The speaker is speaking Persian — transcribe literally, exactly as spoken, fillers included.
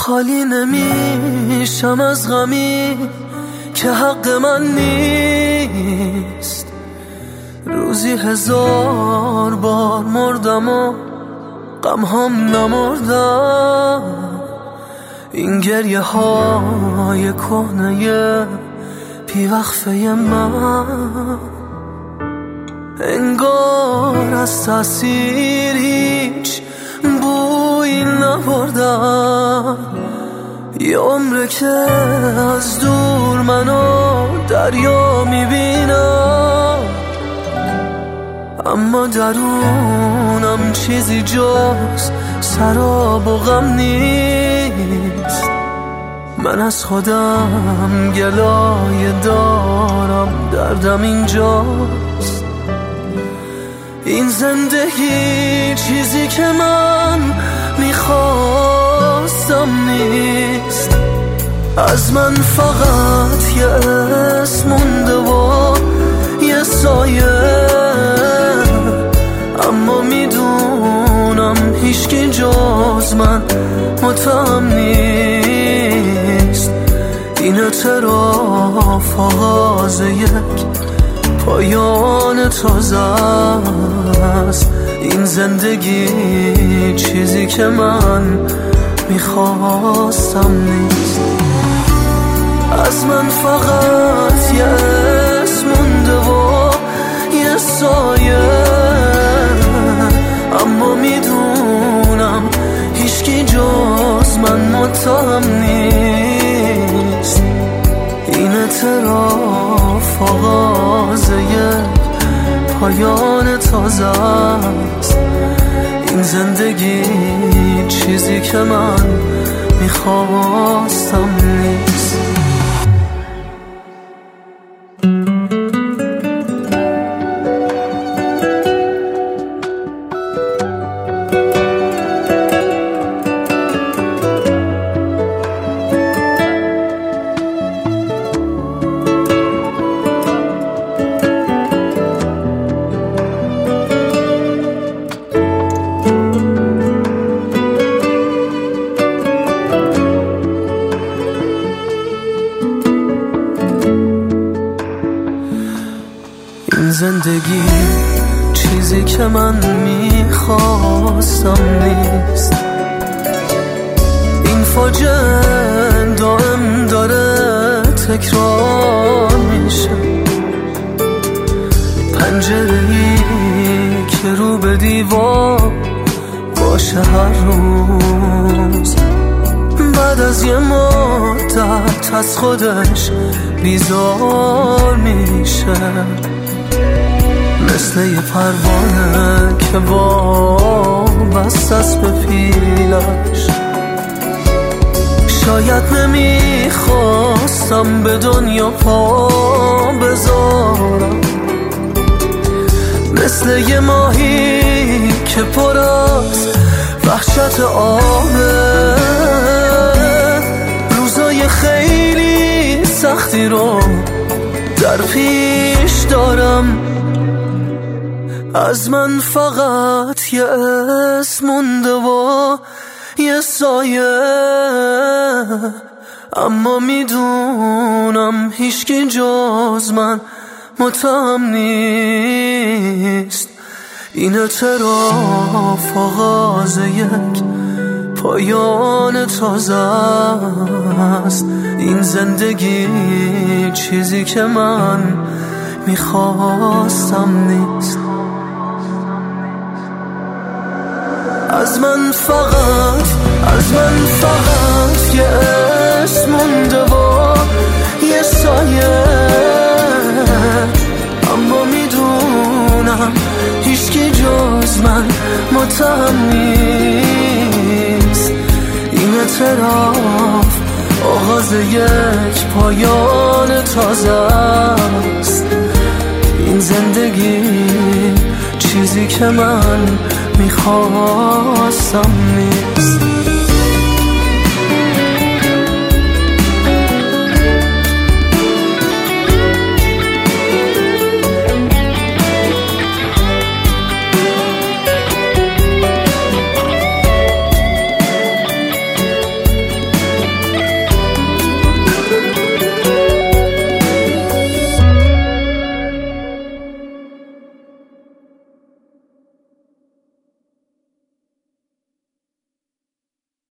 خالی نمیشم از غمی که حق من نیست. روزی هزار بار مردم و غم هم نمردم. این گریه های کهنه بی وقفه من انگار از تأثیر هیچ بویی نبردم. یه عمره که از دور منو دریا میبینم، اما درونم چیزی جز سراب و غم نیست. من از خودم گلایه دارم، دردم اینجاست. این زندگی چیزی که من میخواستم نیست. از من فقط یه اسم مونده و یه سایه، اما میدونم هیچکی جز من متهم نیست. این اعتراف آغاز یک پایان تازه است. این زندگی چیزی که من میخواستم نیست. از من فقط یه اسم مونده و یه سایه، اما میدونم هیچکی جز من متهم نیست. این اعتراف آغاز یک پایان تازه است. این زندگی چیزی که من میخواستم نیست. این زندگی چیزی که من میخواستم نیست. این فاجعه دائم داره تکرار میشه. پنجره‌ای که رو به دیوار باشه هر روز، بعد از یه مدت از خودش بیزار میشه. مثل یه پروانه که وابسته است به پیلش. شاید نمیخواستم به دنیا پا بذارم، مثل یه ماهی که پر از وحشت آبه. روزای خیلی سختی رو در پیش دارم. از من فقط یه اسم مونده و یه سایه، اما میدونم هیچکی جز من متهم نیست. این اعتراف آغاز یک پایان تازه است. این زندگی چیزی که من میخواستم نیست. از من فقط از من فقط یه اسم مونده و یه سایه، اما میدونم هیچکی جز من متهم نیست. این اعتراف آغاز یک پایان تازه است. این زندگی چیزی که من میخواستم